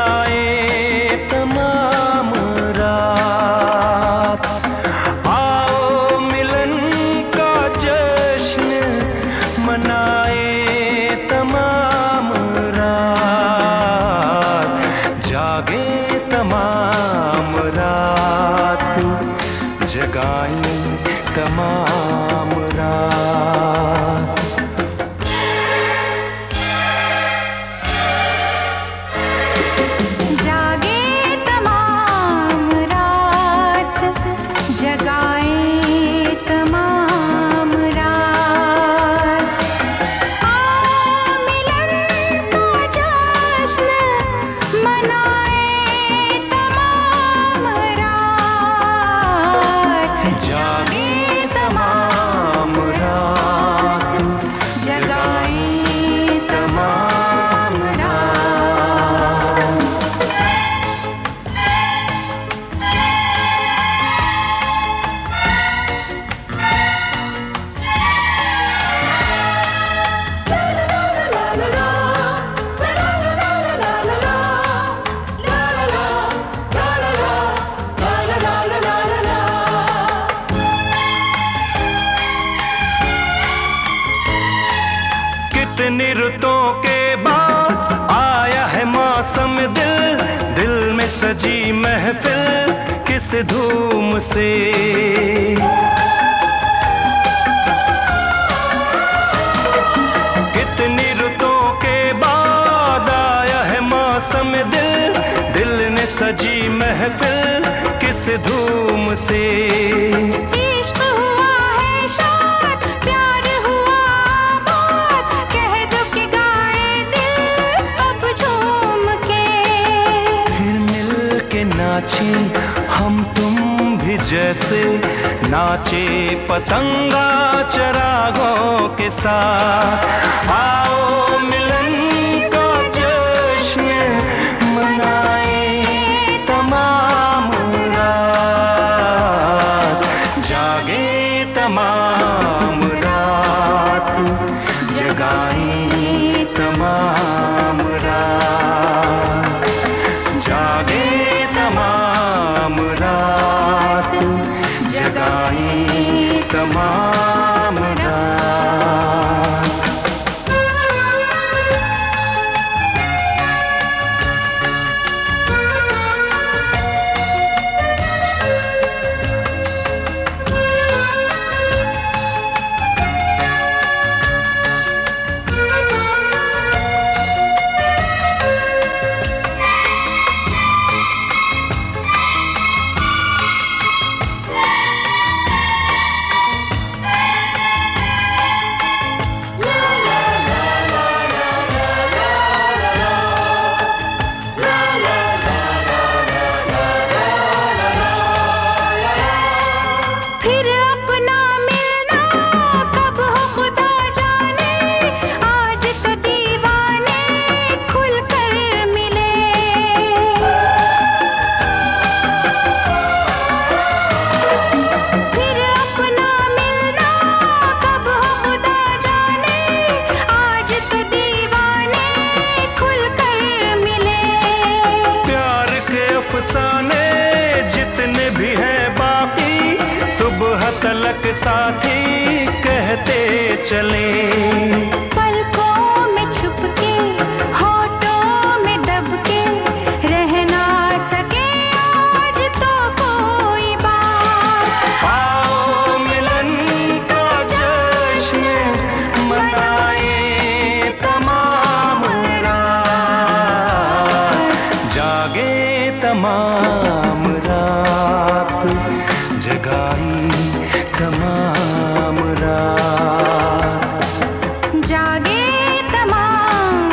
मनाए तमाम रात। आओ मिलन का जश्न मनाए तमाम रात। जागे तमाम रात, जगाए तमाम रात। जागे तमाम रात, जगाए तमाम रात। आओ मिलन का जश्न मनाए तमाम रात। जागे तमाम रात, जगाए तमाम रात। कितनी रुतों के बाद आया है मौसम दिल, दिल में सजी महफिल किस धूम से। कितनी रुतों के बाद आया है मौसम दिल, दिल ने सजी महफिल किस धूम से। इश्क हुआ है शाद, प्यार हुआ आबाद, कह दो कि गाए दिल अब झूम के। फिर मिल के नाचे हम तुम भी जैसे नाचे पतंगा चरागों के साथ। आओ मिलन का जश्न मनाए तमाम रात। जागे तमाम रात, जगाए तमाम रात। जागे तमाम रात, जगाए तमाम रात। फिर अपना मिलना कब हो खुदा जाने, आज तो दीवाने खुलकर मिले। फिर अपना मिलना कब हो खुदा जाने, आज तो दीवाने खुलकर मिले। प्यार के अफसाने जितने भी हैं बाकी, सुबह तलक साथी कहते चले। पलकों में छुप के, होठों में दब के, रह ना सके आज तो कोई बात। आओ मिलन का जश्न मनाए तमाम रात। जागे तमाम रात, जगाई तमाम रात। जागे तमाम